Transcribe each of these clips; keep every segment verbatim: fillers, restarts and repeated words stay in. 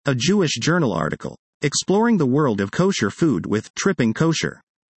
A Jewish Journal article. Exploring the world of kosher food with Tripping Kosher.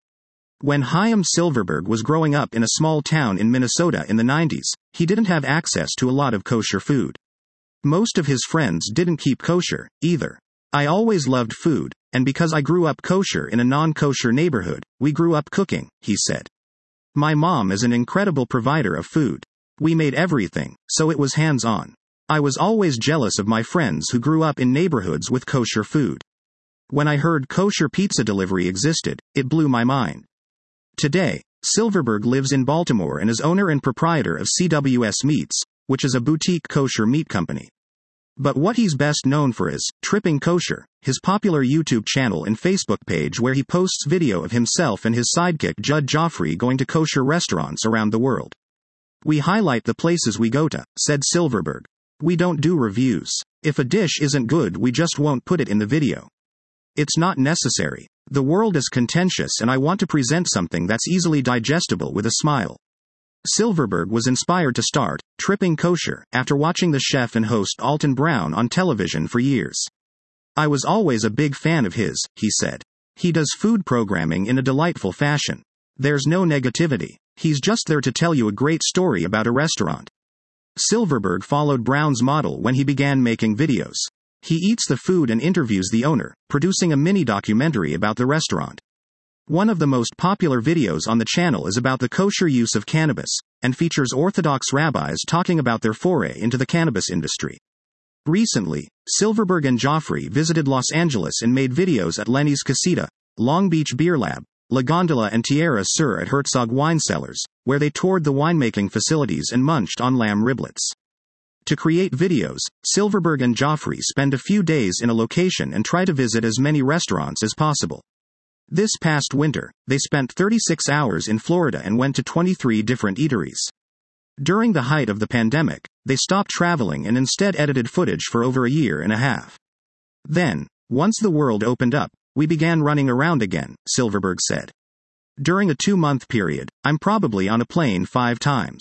When Chaim Silverberg was growing up in a small town in Minnesota in the nineties, he didn't have access to a lot of kosher food. Most of his friends didn't keep kosher, either. I always loved food, and because I grew up kosher in a non-kosher neighborhood, we grew up cooking, he said. My mom is an incredible provider of food. We made everything, so it was hands-on. I was always jealous of my friends who grew up in neighborhoods with kosher food. When I heard kosher pizza delivery existed, it blew my mind. Today, Silverberg lives in Baltimore and is owner and proprietor of C W S Meats, which is a boutique kosher meat company. But what he's best known for is Tripping Kosher, his popular YouTube channel and Facebook page where he posts video of himself and his sidekick Judd Joffrey going to kosher restaurants around the world. We highlight the places we go to, said Silverberg. We don't do reviews. If a dish isn't good, we just won't put it in the video. It's not necessary. The world is contentious and I want to present something that's easily digestible with a smile. Silverberg was inspired to start Tripping Kosher after watching the chef and host Alton Brown on television for years. I was always a big fan of his, he said. He does food programming in a delightful fashion. There's no negativity. He's just there to tell you a great story about a restaurant. Silverberg followed Brown's model when he began making videos. He eats the food and interviews the owner, producing a mini documentary about the restaurant. One of the most popular videos on the channel is about the kosher use of cannabis, and features Orthodox rabbis talking about their foray into the cannabis industry. Recently, Silverberg and Joffrey visited Los Angeles and made videos at Lenny's Casita, Long Beach Beer Lab, La Gondola and Tierra Sur at Herzog Wine Cellars, where they toured the winemaking facilities and munched on lamb riblets. To create videos, Silverberg and Joffrey spend a few days in a location and try to visit as many restaurants as possible. This past winter, they spent thirty-six hours in Florida and went to twenty-three different eateries. During the height of the pandemic, they stopped traveling and instead edited footage for over a year and a half. Then, once the world opened up, we began running around again, Silverberg said. During a two-month period, I'm probably on a plane five times.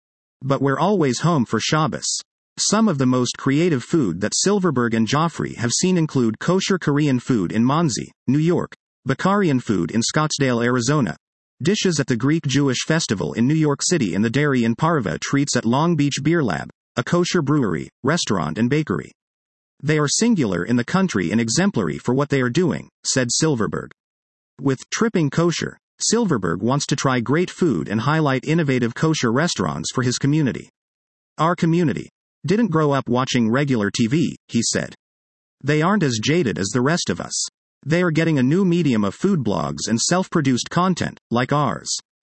But we're always home for Shabbos. Some of the most creative food that Silverberg and Joffrey have seen include kosher Korean food in Monsey, New York, Bakarian food in Scottsdale, Arizona, dishes at the Greek Jewish Festival in New York City, and the dairy and parva treats at Long Beach Beer Lab, a kosher brewery, restaurant and bakery. They are singular in the country and exemplary for what they are doing, said Silverberg. With Tripping Kosher, Silverberg wants to try great food and highlight innovative kosher restaurants for his community. Our community didn't grow up watching regular T V, he said. They aren't as jaded as the rest of us. They are getting a new medium of food blogs and self-produced content, like ours.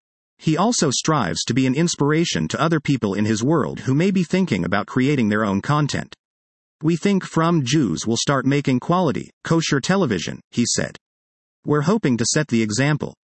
He also strives to be an inspiration to other people in his world who may be thinking about creating their own content. We think From Jews will start making quality, kosher television, he said. We're hoping to set the example.